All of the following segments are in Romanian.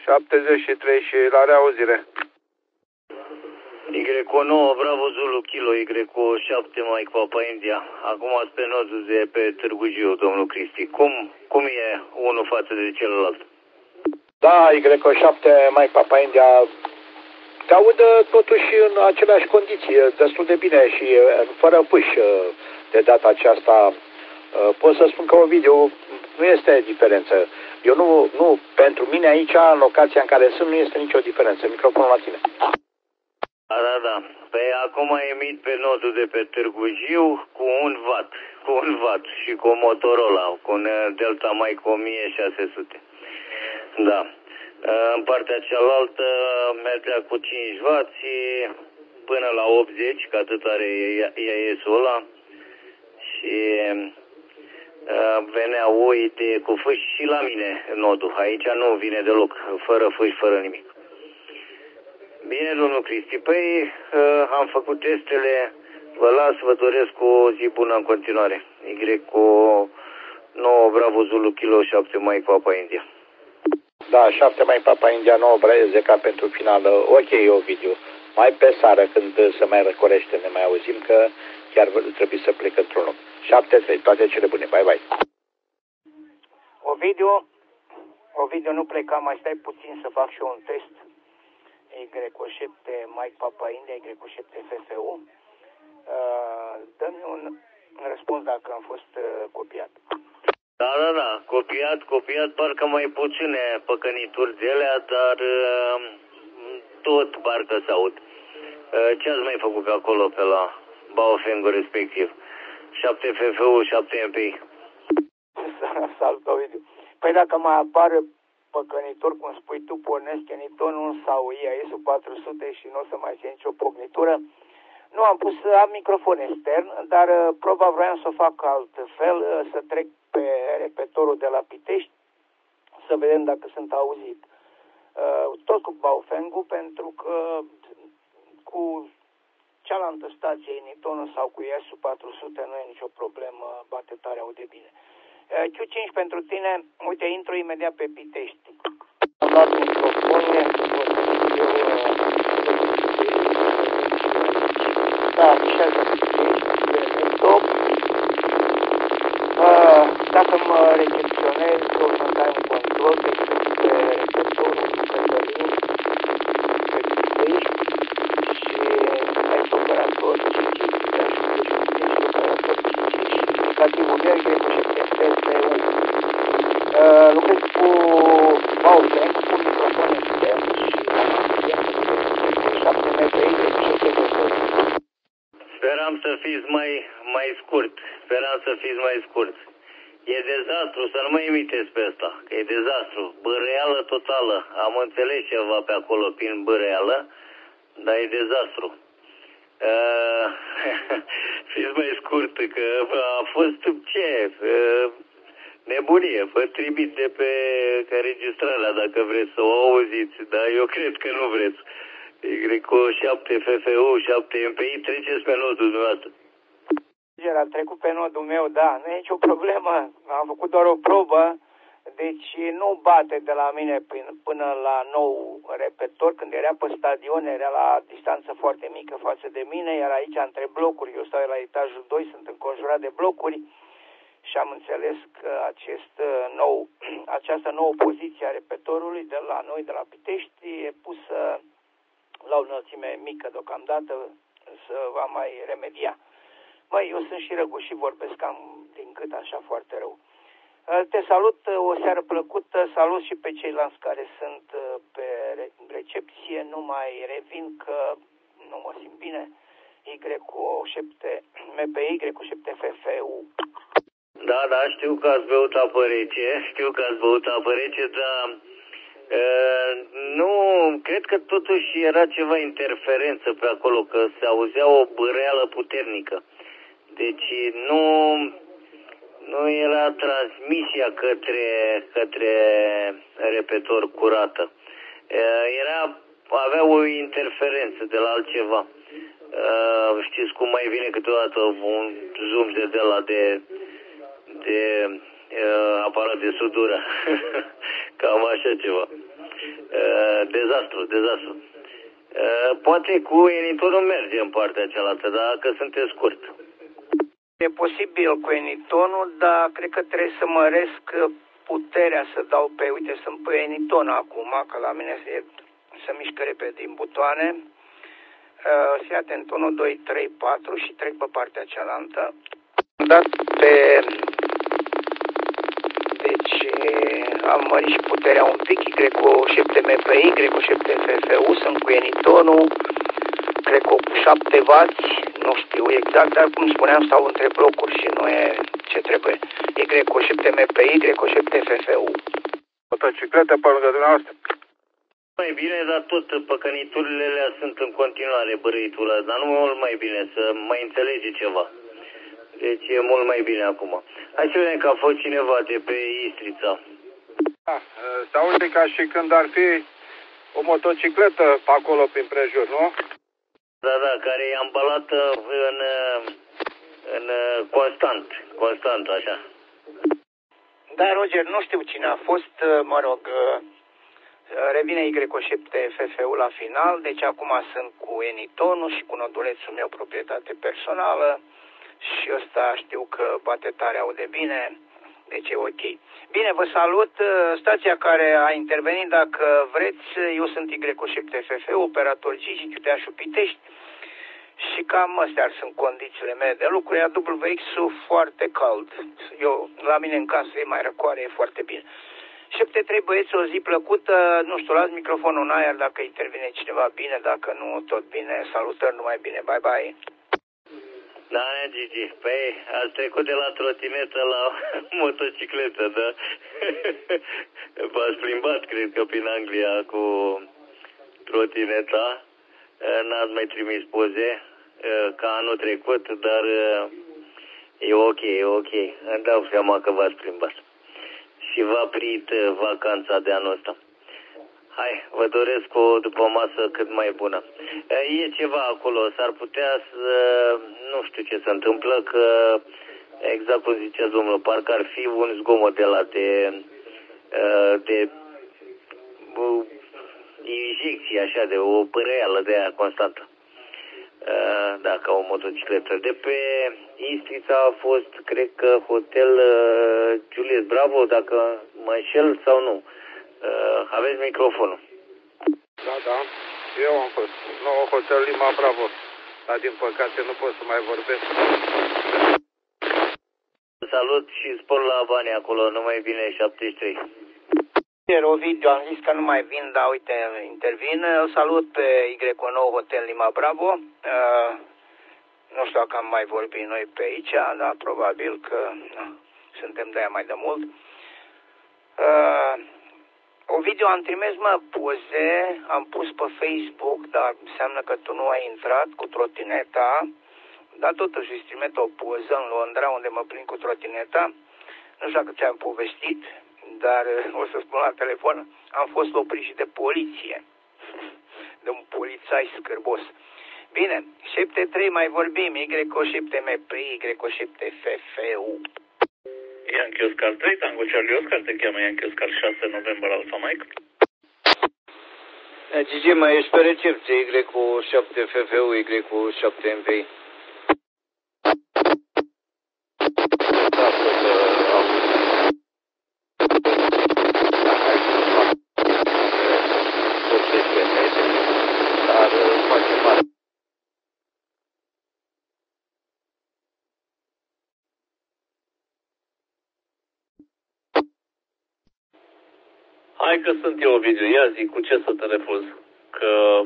73 și la reauzire. Y9 Bravo Zulu Kilo Y7 Mike Papa India. Acum ați pe nodul de pe Târgu Jiu, domnul Cristi. Cum e unul față de celălalt? Da, Y7 Mike Papa India. Te aud totuși în aceleași condiții, destul de bine și fără pâș de data aceasta. Pot să spun că Ovidiu nu este diferență. Eu nu, pentru mine aici, în locația în care sunt, nu este nicio diferență. Microfonul la tine. Da. Păi acum emit pe nodul de pe Târgu Jiu cu un watt și cu un Motorola, cu un Delta Mic 1600. Da. În partea cealaltă mergea cu 5W până la 80, că atât are IAS-ul ăla. Și venea o idee cu fâși și la mine nodul. Aici nu vine deloc, fără fâși, fără nimic. Bine, domnul Cristi, păi am făcut testele, vă las, vă doresc o zi bună în continuare. Y cu 9 Bravo Zulu Kilo 7 Mike Papa India. Da, 7 Mike Papa India, 9 Zeca pentru finală. Ok, Ovidiu. Mai pe seară, când se mai răcorește, ne mai auzim, că chiar trebuie să plec într-un loc. 7-3, toate cele bune, bye. Ovidiu, nu pleca, mai stai puțin să fac și eu un test. Y7 Mike Papa India, Y7 FFU. Dă-mi un răspuns dacă am fost copiat. Da, copiat, parcă mai puține păcănituri de alea, dar tot parcă se aud. Ce ați mai făcut pe acolo, pe la Baofengul respectiv? 7 FFU, 7 MPI. Salut, Ovidiu. Păi dacă mai apare păcănitor, cum spui tu, pornesc Enitonul sau IAS-ul 400 și nu o să mai fie nicio pocnitură. Nu am pus, am microfon extern, dar proba vreau să o fac altfel, să trec pe repetorul de la Pitești, să vedem dacă sunt auzit. Tot cu Baofengul, pentru că cu cealaltă stație, Enitonul sau cu IAS-ul 400, nu e nicio problemă, bate tare, aude bine. Q5 pentru tine, uite, intru imediat pe Pitești. Am luat microfonul, da, afișează Pitești, top. Dacă mă recepționez, o să-mi dai un control, deci pe receptorul Cătălin, pe Pitești și aici operator 5 și operator 5 și indicativul meu e cu lucrez cu Baofeng, cu microfon extern și am asistent 7 MPI de 7 MPI. Speram să fiți mai scurt. E dezastru, să nu mă imiteți pe asta, că e dezastru. Băreală totală. Am înțeles ceva pe acolo prin băreală, dar e dezastru. Fiți mai scurt, că a fost nebunie. Vă trimit de pe înregistrarea dacă vreți să o auziți, dar eu cred că nu vreți. Y7 FFU, 7 MPI, treceți pe nodul dumneavoastră. Am trecut pe nodul meu, da, nu e nicio problemă. Am făcut doar o probă, deci nu bate de la mine până la nou repetor. Când era pe stadion, era la distanță foarte mică față de mine, iar aici între blocuri, eu stau la etajul 2, sunt înconjurat de blocuri și am înțeles că această nouă poziție a repetorului de la noi, de la Pitești, e pusă la o înălțime mică deocamdată, să va mai remedia. Măi, eu sunt și răguș și vorbesc cam din cât așa foarte rău. Te salut, o seară plăcută, salut și pe ceilalți care sunt pe recepție, nu mai revin că nu mă simt bine. Y7 MPI, Y7 FFU. Da, știu că ați băut apă rece, dar nu, cred că totuși era ceva interferență pe acolo, că se auzea o bâreală puternică. Deci nu era transmisia către repetor curată. Avea o interferență de la altceva. Știți cum mai vine câteodată un zoom de la de aparat de sudură. Cam așa ceva. Dezastru. Poate cu Enitonul merge în partea cealaltă, dar că sunteți scurt. E posibil cu Enitonul, dar cred că trebuie să măresc puterea să dau pe, uite, sunt pe Eniton acum, că la mine se mișcă repede din butoane. Se atent 1, 2, 3, 4 și trec pe partea cealaltă. Am dat pe... Deci am mărit și puterea un pic, Y cu 7 MPI, Y cu 7 FFU, sunt cu Enitonul, cred că cu 7W, nu știu exact, dar cum spuneam, stau între blocuri și nu e ce trebuie. Y cu 7 MPI, Y cu 7 FFU. Motocicletă pe lângă dumneavoastră. Mai bine, dar tot păcăniturile alea sunt în continuare bărâitul ăla, dar nu mult mai bine, să mai înțelege ceva. Deci e mult mai bine acum. Hai să vedem că a fost cineva de pe Istrița. Da, se aude ca și când ar fi o motocicletă pe acolo prin prejur, nu? Da, care e ambalată în constant, așa. Da, Roger, nu știu cine a fost, mă rog, revine Y cu 7 FFU la final, deci acum sunt cu Enitonul și cu nodulețul meu proprietate personală și ăsta știu că bate tare, aude bine, deci e ok. Bine, vă salut, stația care a intervenit, dacă vreți, eu sunt Y cu 7 FFU, operator Gigi, Chiuteașul Pitești și cam astea sunt condițiile mele de lucru, iar WX-ul foarte cald, eu, la mine în casă e mai răcoare, e foarte bine. 7-3 băieți, o zi plăcută, nu știu, las microfonul în aer dacă intervine cineva bine, dacă nu, tot bine, salutări, numai bine, bye. Da, Gigi, păi ați trecut de la trotinetă la motocicletă, da? V-ați plimbat, cred că, prin Anglia cu trotineta, n-ați mai trimis poze ca anul trecut, dar e ok, îmi dau seama că v-ați plimbat. Și v-a prit vacanța de anul ăsta. Hai, vă doresc o după masă cât mai bună. E ceva acolo, s-ar putea să... Nu știu ce se întâmplă, că exact cum zicea domnul, parcă ar fi un zgomot de la de injecție, așa, de o păreală de aia constantă. Da, ca o motocicletă. De pe Istrița a fost, cred că, hotel Julius Bravo, dacă mă înșel sau nu. Aveți microfonul. Da, eu am fost. Nou hotel Lima Bravo, dar din păcate nu pot să mai vorbesc. Salut și spor la bani acolo, numai bine 73. Ovidiu, am zis că nu mai vin, dar uite, intervin. Îl salut pe Y9 Hotel Lima Bravo. Nu știu dacă am mai vorbit noi pe aici, dar probabil că suntem de aia mai de mult. Ovidiu, am trimis poze, am pus pe Facebook, dar înseamnă că tu nu ai intrat cu trotineta, dar totuși îți trimit o poză în Londra unde mă plin cu trotineta. Nu știu dacă ți-am povestit, dar o să spun la telefon, am fost oprit și de poliție, de un polițai scârbos. Bine, 7-3 mai vorbim, Y7 MPI, Y7 FFU. Yankee Oscar 3, Tango Charlie Oscar, te cheamă Yankee Oscar 6 November Alpha Mike. Gigi, mai ești pe recepție, Y cu 7 FFU, Y cu 7 MPI. Hai că sunt eu, Ovidiu, ia zi, cu ce să te refuz? Că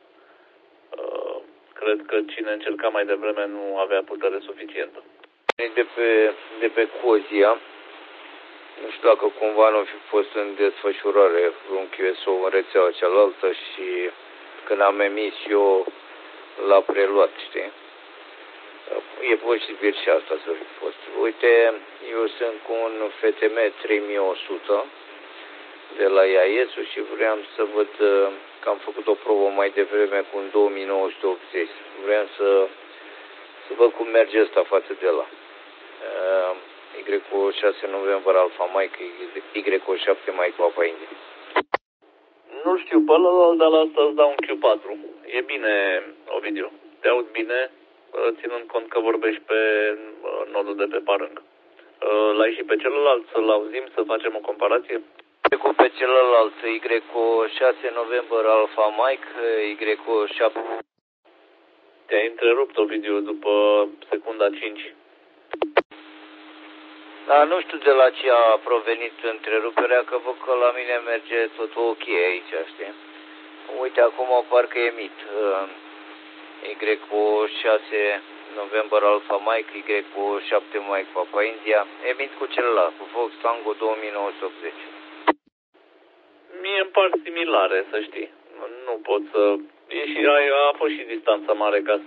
cred că cine încerca mai devreme nu avea putere suficientă. De pe Cozia, nu știu dacă cumva nu fi fost în desfășurare un QSO în rețeaua cealaltă și când am emis eu l-a preluat, știi? E posibil și asta să fi fost. Uite, eu sunt cu un FTM 3100 de la IAS-ul și vreau să văd că am făcut o probă mai devreme cu un 2980. Vreau să văd cum merge ăsta față de la Y cu 6 November Alpha Mike, Y cu 7 Mike Papa India. Nu știu pe ălălalt, dar la asta îți dau un Q4. E bine, Ovidiu. Te aud bine, ținând cont că vorbești pe nodul de pe parâng. L-ai și pe celălalt, să-l auzim, să facem o comparație? Pe celălalt, Y6 November Alpha Mike, Y7. Te-ai întrerupt, Ovidiu, după secunda 5. Da, nu știu de la ce a provenit întreruperea, că văd că la mine merge totul ok aici, știi? Uite, acum parcă emit Y6 November Alpha Mike, Y7 Mike Papa India, emit cu celălalt, cu Fox Tango 2980. Mie îmi par similare, să știi. Nu pot să... A fost și distanța mare ca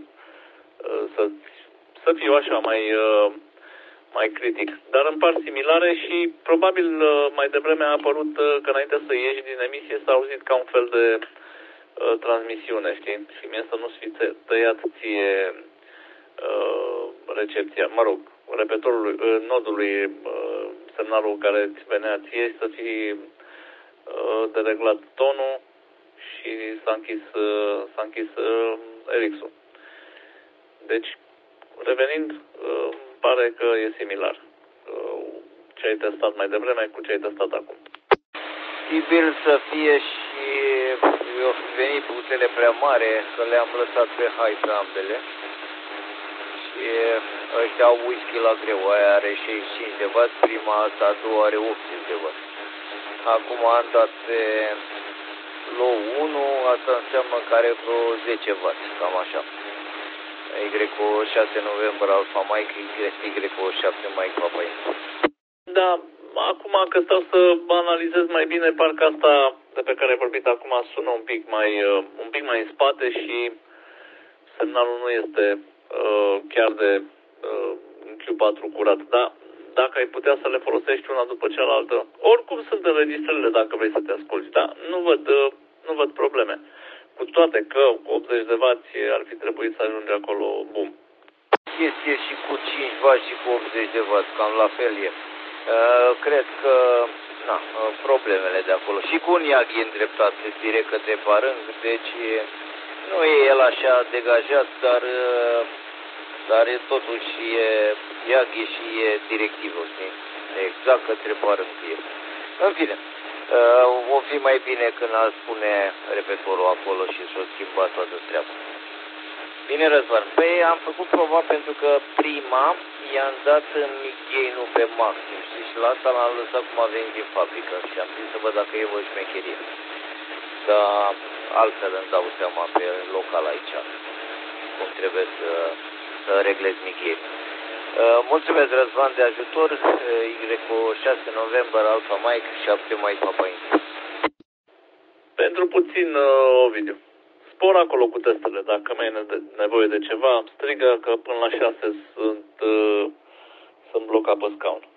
să fiu așa mai critic. Dar îmi par similare și probabil mai devreme a apărut că înainte să ieși din emisie s-a auzit ca un fel de transmisiune, știi? Și mie să nu-ți fi tăiat ție recepția, mă rog, repetorului, nodului, semnalul care îți venea ție și să fii dereglat tonul și s-a închis Ericsson. Deci, revenind, pare că e similar ce ai testat mai devreme cu ce ai testat acum. Posibil să fie și eu venit putere prea mare, că le-am lăsat pe high pe ambele. Și ăștia au whisky la greu, aia are 65 de W, prima asta, a doua are 80 de W. Acum am dat pe low 1, asta înseamnă că are vreo 10 W, cam așa. Y6 November Alpha Mike, Y7 Mike Papa India. Da, acum că stau să analizez mai bine, parcă asta de pe care ai vorbit acum sună un pic mai în spate și semnalul nu este chiar de Q4 curat. Dar dacă ai putea să le folosești una după cealaltă, oricum sunt înregistrările dacă vrei să te asculti, da? Nu văd probleme. Cu toate că cu 80 de W ar fi trebuit să ajungi acolo, bum. Este și cu 5 W și cu 80 de W, cam la fel e. Cred că, problemele de acolo. Și cu un Yagi îndreptat direct către parâng, deci nu e el așa degajat, dar e totuși e Yagi și e directivul, știi? Exact către parâng e. În fine. O fi mai bine când ar spune repetorul acolo și s-o schimba toată treaba. Bine, Răzvan. Păi am făcut prova pentru că prima i-am dat în mid-gain, nu pe maxim, știi? Și la asta l-am lăsat cum a venit din fabrică și am zis să văd dacă e o șmecherie. Dar altfel îmi dau seama pe local aici cum trebuie să reglez mid-gain. Mulțumesc, Răzvan, de ajutor. Y6 November Alpha Mike, 7 Mike Papa India. Pentru puțin, Ovidiu. Spor acolo cu testele. Dacă mai e nevoie de ceva, strigă că până la 6 sunt blocat pe scaun.